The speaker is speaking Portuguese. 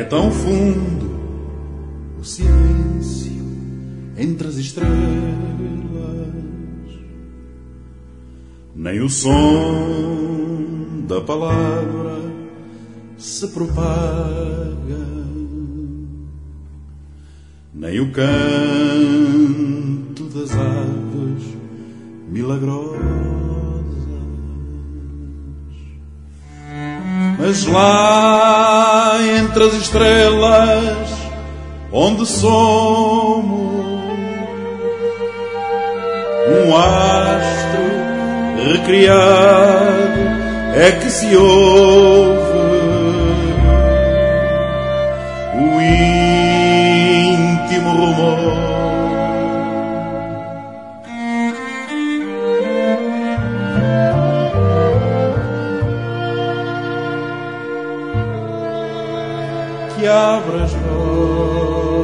tão fundo o silêncio entre as estrelas, nem o som da palavra se propaga, nem o canto das aves milagrosas. Mas lá entre as estrelas onde somos um astro recriado é que se ouve o íntimo rumor que abre as